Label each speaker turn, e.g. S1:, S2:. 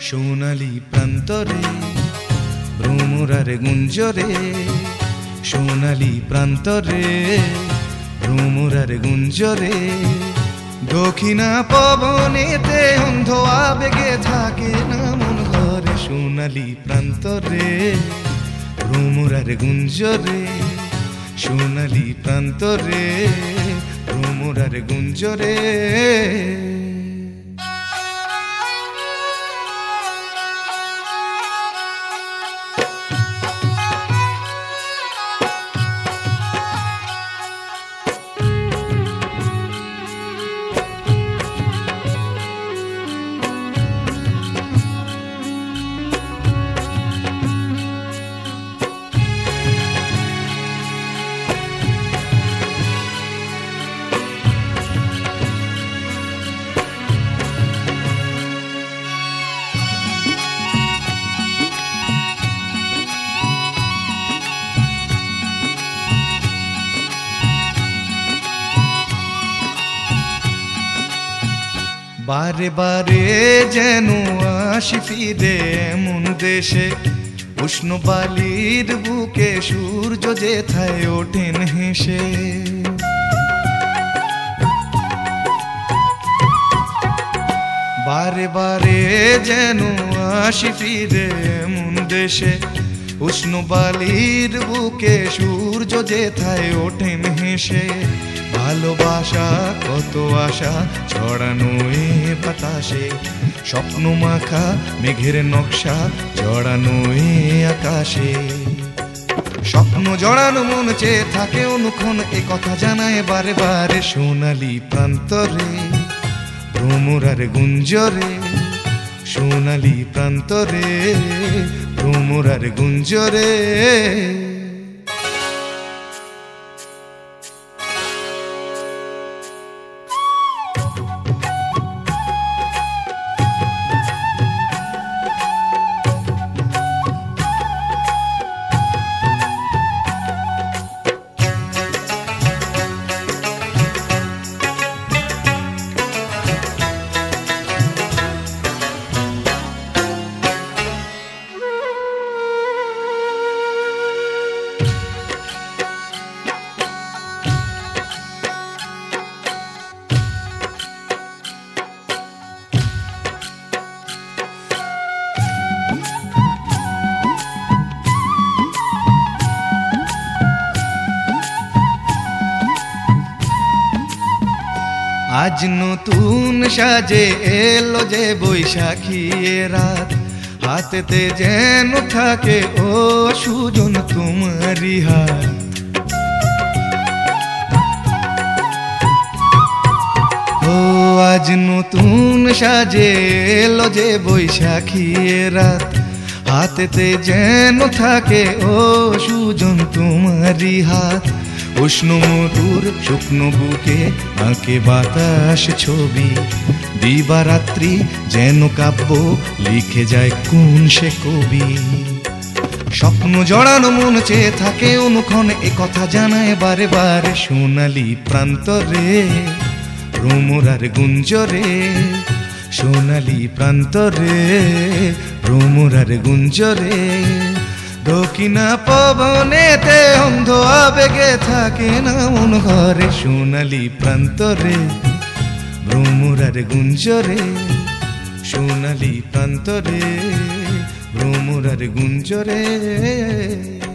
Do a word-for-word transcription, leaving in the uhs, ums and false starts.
S1: সোনালি প্রান্তরে ভ্রমরার গুঞ্জরে, সোনালি প্রান্তরে ভ্রমরার গুঞ্জরে, দক্ষিণা পবনেতে অন্ধ আবেগে থাকে না মন ঘরে। সোনালি প্রান্তরে ভ্রমরার গুঞ্জরে, সোনালি প্রান্তরে ভ্রমরার গুঞ্জরে। বারে বারে যেন আসি ফিরে এমন দেশে, উষ্ণ বালির বুকে সূর্য যেথায় ওঠেন হেসে। বারে বারে যেন আসি ফিরে এমন দেশে, উষ্ণ বালির বুকে সূর্য যেথায় ওঠেন হেসে। ভালোবাসা কত আশা ছড়ানো এ বাতাসে, স্বপ্ন মাখা মেঘের নকশা জড়ানো এ আকাশে। স্বপ্ন জড়ানো মন চেয়ে থাকে অনুক্ষণ, এ কথা জানায় বারে বারে। সোনালি প্রান্তরে ভ্রমরার গুঞ্জরে, সোনালি প্রান্তরে ভ্রমরার গুঞ্জরে। আজ নতুন সাজে এলো যে বৈশাখী রাত, হাতেতে যেন থাকে ও সুজন তোমারি হাত। ও আজ নতুন সাজে এলো যে বৈশাখী রাত, হাতেতে যেন থাকে ও সুজন তোমারি হাত। উষ্ণ মধুর শুকনো বুকে আঁকে বাতাস ছবি, দিবারাত্রি যেন কাব্য লিখে যায় কোন সে কবি। স্বপ্ন জড়ানো মন চেয়ে থাকে অনুক্ষণ, এ কথা জানায় বারে বারে। সোনালি প্রান্তরে ভ্রমরার গুঞ্জরে, সোনালি প্রান্তরে ভ্রমরার গুঞ্জরে, দক্ষিণা পবনেতে অন্ধ আবেগে থাকে না মন ঘরে। সোনালি প্রান্তরে ভ্রমরার গুঞ্জরে, সোনালি প্রান্তরে ভ্রমরার গুঞ্জরে।